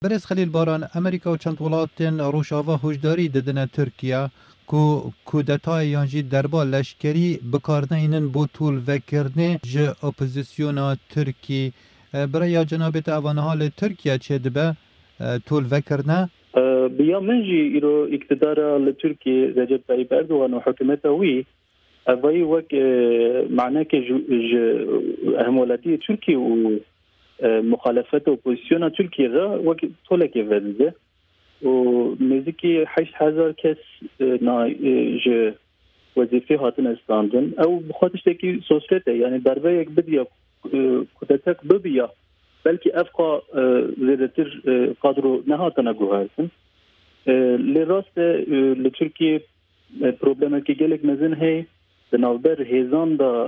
برز خلیل باران امریکا و چند ولاتین روشاوا هشداری ددن ترکیه کو کودتای یانجی دربا لشکری بکارنه اینن بو طول وکرنه جه اپوزیسیونا ترکی برای جنابت اوانه حال ترکیه چه دبه طول وکرنه؟ بیا منجی ایرو اقتدار لترکیه رجب طیب اردوغان و حکومت وی اوی وک معناه که همولتی ترکیه و مخالفت اپوزیسیون ترکیه را وک طوله که وزده و نزدیکی 8,000 کس ج وظیفه هاتن استاندن او بخاطرش که سوسیته یعنی دربه یک بدیا کودتک ببیا بلکه افقا زیادتر قادرو نهاتنا گوهرسن لراست لترکیه پروبلمه که گلک مزن هی بنابر هیزان دا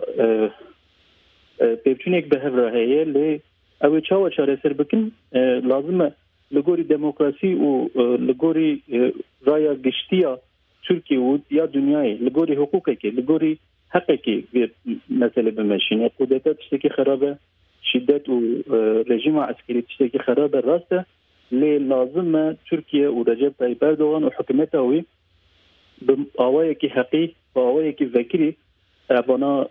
پیبچونیک به هفره هیه لی اوی چاو چاره سر بکن لازمه لگوری دموکراسی و لگوری رایا گشتیا ترکیه و یا دنیای لگوری حقوقی که لگوری حقی که مسئله بمشین قدرت تشتکی خرابه شدت و رژیم عسکری تشتکی خرابه راسته لی لازمه ترکیه و رجب طیب اردوغان و حکومت اوی به آوایی که حقی و آوایی که ذکری ابانا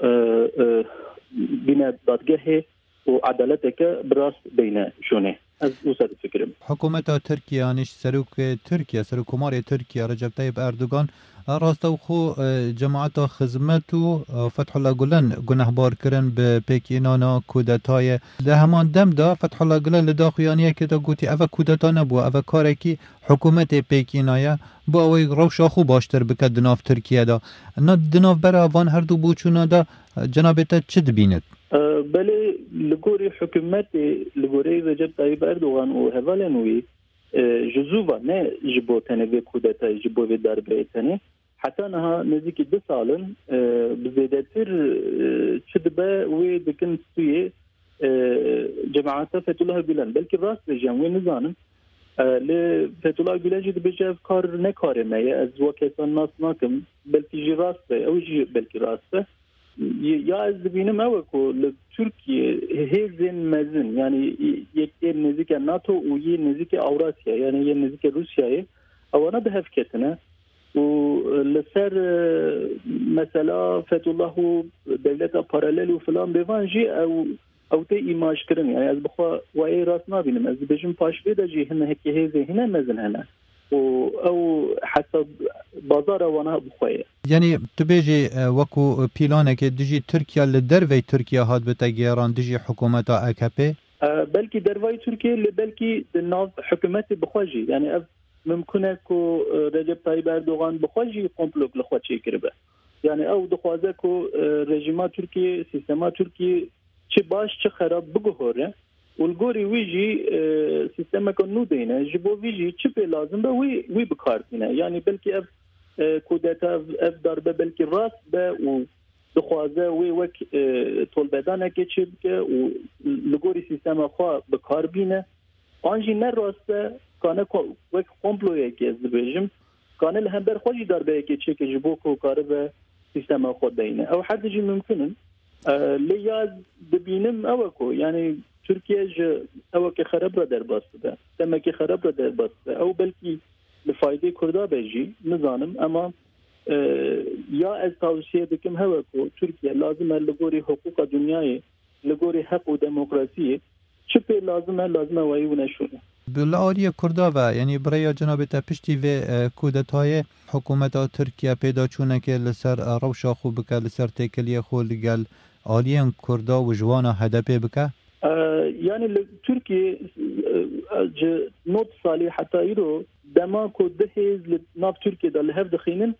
بین دادگاه و عدالت که براست بین شونه از اوسط فکرم حکومت ترکیه انش سروک کمار ترکیه رجب طیب اردوغان راستو خو جماعت خدمت و فتح الله گلن گنهبار کردن به پکینانا کودتای ده همان دم دا فتح الله گلن لداخیانیه که دا گوتی اوه کودتا نبو اوه کاره کی حکومت پکینایه با اوی روشا خو باشتر بکد دناف ترکیه دا نا دناف برا وان هر دو بوچونا دا جنابتا چه دبیند؟ بله لگوری حکومت لگوری رجب طیب اردوغان و هوالنوی جزوبا نه جبو تنوی کودتا جبو وی دربه تنه حتی نها نزدیکی 2 سالن بزیدتر چدبه وی دکن سوی جماعت فتح الله گلن بلکه راست بجم وی نزانم فتح الله گلن جد بجه کار نکاره مایه از وکتان ناس ناکم بلکه جی راسته او جی بلکه راسته یا از ببینم اوکو لترکیه هیزن مزن یعنی یک نزدیک ناتو و یک نزدیک اوراسیا یعنی یک نزدیک روسیای اوانا به هف کتنه و لسر مثلا فتح الله و دولت پارالل و فلان بوانجی او تی ایماج کرن یعنی از بخوا وای راست نبینم از بجم پاش بیده جی هنه هکی هیزه هنه مزن هنه او حسب بازار وانا بخويه يعني تبيجي وكو بيلانك دجي تركيا لدروي تركيا هاد بتاجيران دجي حكومة AKP بلكي دروي تركيا بلكي الناس حكومات بخواجي يعني ممكن كو رجب طيب اردوغان بخواجي كومبلوك لخواتشي كربه يعني او دخوازه كو رژیما تركيا سيستما تركيا چه باش چه خراب بگهوره والگوری ویجی سیستم کنو دینه جبو ویجی چی به لازم به وی بکار دینه یعنی بلکه اف کودتا اف دربه بلکه راست به و دخوازه وی وک طلبدانه که چی بکه و لگوری سیستم خواه بکار بینه آنجی نه راسته کانه وک کمپلویه که از بجم کانه لهم بر خوشی دربه که چی که جبو که کاره به سیستم خود دینه او حد جی ممکنن لیاز ببینم اوکو یعنی ترکیه ج اوکی خراب را در باسته تمه که خراب را در باسته او بلکی لفایده کردا بجی نزانم اما یا از توصیه بکم هوکو ترکیه لازمه لگوری حقوق دنیای لگوری حق و دموکراسی چپه لازمه وایو نشونه بالآری کردا و یعنی برای جناب تپشتی و کودتای حکومت ترکیه پیدا چونه که لسر روشا خوب بکه لسر تکلیه خو لگل آلیان کردا و جوانا هدپه بکه يعني تركيا نوت صالي حتى يرو دماغ دهيز لناف تركيا ده لهف دخينن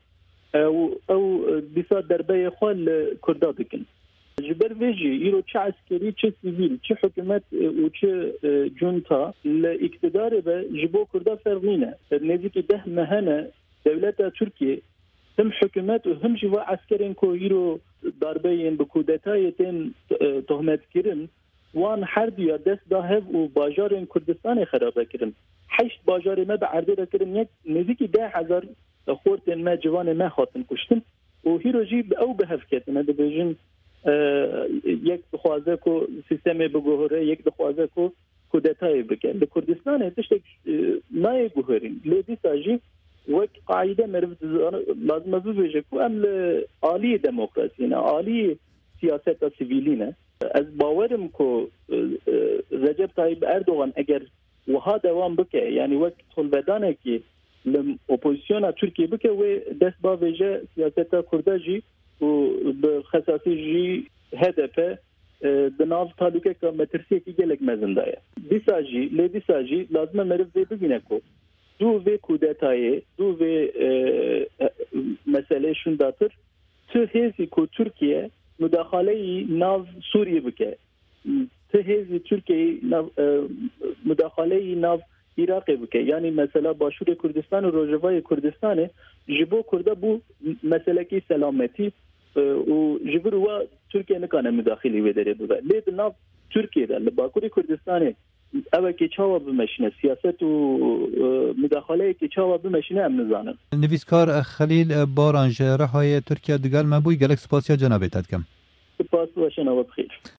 او بيسا دربيه خوال كردادكن جبر فيجي يرو چه عسكري چه سيفيل چه حكومت و چه جونتا لاقتدار به جبو كردا فرغينه نزيك ده مهنه دولة تركيا هم حكومت و هم جوا عسكرين كو يرو دربين بكودتايتين تهمت كرن وان هر دیا دست دا هف و باجار کردستان خرابه کردن 8 باجار ما به عرضه کردن یک نزدیکی 10,000 خورتن ما جوان ما خاطن کشتن و هیروجی او به هف کردن ده بیجن یک دخوازه کو سیستم بگوهره یک دخوازه کو کودتای بکن ل کردستان تشتک نای گوهرین لیدی ساجی وقت قاعده مرد لازم بوجه کو ام عالی دموکراسی نه عالی سیاست سیویلی نه از باورم کو رجب طيب اردوغان اگر وها دوام بکه یعنی وقت طلبدانه که لم اپوزیسیون ترکیه بکه و دست با وجه سیاست کردجی و بخصاصی جی هدف دناو تعلقه که مترسیه که گلک مزندایه دیساجی لازم مرف ده ببینه کو دو و کودتای دو و مسئله شنداتر تو هزی کو ترکیه مداخله ناو سوریه بکه تو هزی ترکیه مداخله ناو عراق بکه یعنی مثلا باشور کردستان و روجوای کردستان جبو کرده بو مسئله کی سلامتی و جبر و ترکیه نکانه مداخلی وداره بوده لید ناو ترکیه ده لباکوری کردستان اوه که چاوا بمشنه سیاست و مداخله که چاوا بمشنه ام نزانه نویسکار خلیل بارانج رهای ترکیه دگل مبوی گلک سپاسیا جنابه تدکم سپاس و شنوات بخیر